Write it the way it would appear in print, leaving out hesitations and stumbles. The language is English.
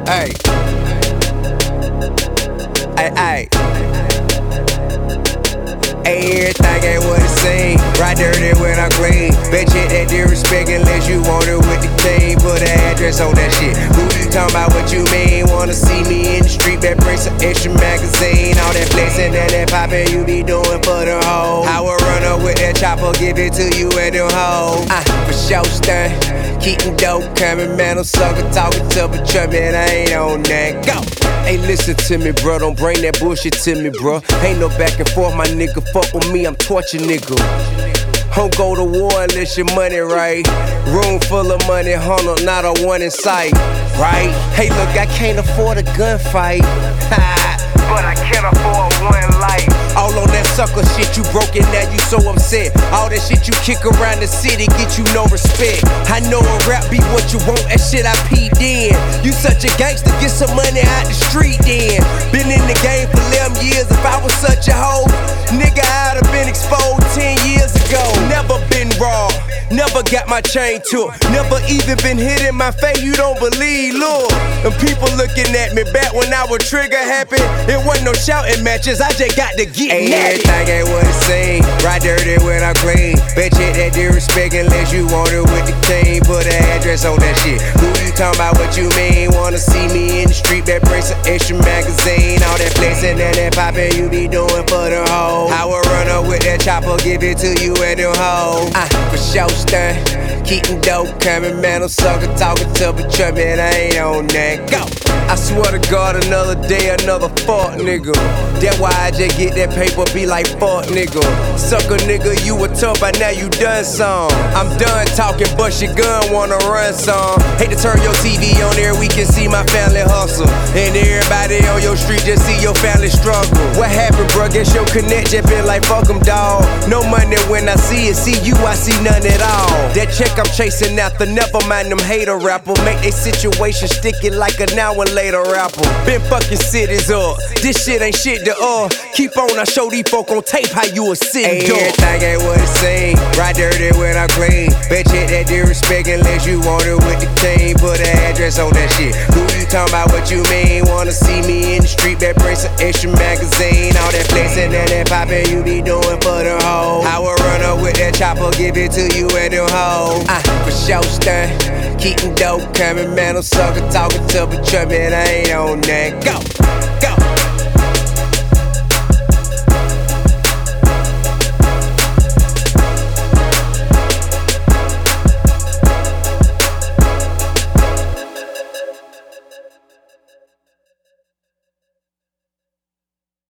Hey, hey. Everything ain't what it seem. Right dirty when I clean. Bet you that disrespect unless you want it with the team. Put an address on that shit. Who you talking about? What you mean? Wanna see me in the street? Better bring some extra magazine. All that flexing and that poppin' you be doing for the hoe. I will run up with that chopper, give it to you and them hoes. For sure stun. Keepin' dope coming, man. I'm sucker talking to a truck, man. I ain't on that. Go! Hey, listen to me, bro. Don't bring that bullshit to me, bro. Ain't no back and forth, my nigga. Fuck with me, I'm torture nigga. Don't go to war unless your money right. Room full of money, hold not a one in sight. Right? Hey, look, I can't afford a gunfight. But I can't afford one life. All on that sucker shit, you broken now, you so upset. All that shit you kick around the city, get you no respect. I know a rap be what you want, that shit I peeped in. You such a gangster, get some money out the street then. Been in the game for 11 years, if I was such a hoe, nigga, I'd have been exposed 10 years ago. Never been raw, never got my chain took. Never even been hit in my face, you don't believe, look. And people looking at me back when I was trigger happy. It wasn't no shouting matches, I just got to get natty. Everything ain't what it seem. Right dirty when I clean. Bet you that disrespect unless you want it with the team. Put an address on that shit. Who you talking about? What you mean? Wanna see me in the street? Better bring some extra magazine. All that flexing and that poppin' you be doing for the hoe. I will run up with that chopper, give it to you and them hoes. For sure stun. Keepin' dope coming, man. I'm sucker talking to a truck, man. I ain't on that. Go! I swear to God, another day, another fuck nigga. That's why I just get that paper, be like fuck nigga. Sucker nigga, you were tough, but now you done some. I'm done talking, bust your gun, wanna run some. Hate to turn your TV on there, we can see my family hustle. And everybody on your street just see your family struggle. What happened, bro? Guess your connect just been like fuck 'em, dawg. No money when I see it, see you, I see none at all. That check I'm chasing after, never mind them hater rapper. Make they situation sticky like a now and later rapper. Been fucking cities up, this shit ain't shit to keep on, I show these folk on tape how you a sitting dog. Everything ain't what it seem. Right dirty when I clean. Bet you that disrespect unless you want it with the team. Put an address on that shit. Who you talking about? What you mean? Wanna see me in the street? Better bring some extra magazine. All that flexing and that poppin' you be doing for the hoe. I will run up with that chopper, give it to you and them hoes. For sure stun. Keepin' dope coming, man. I'm sucker talking to a truck, man. I ain't on that. Go, go.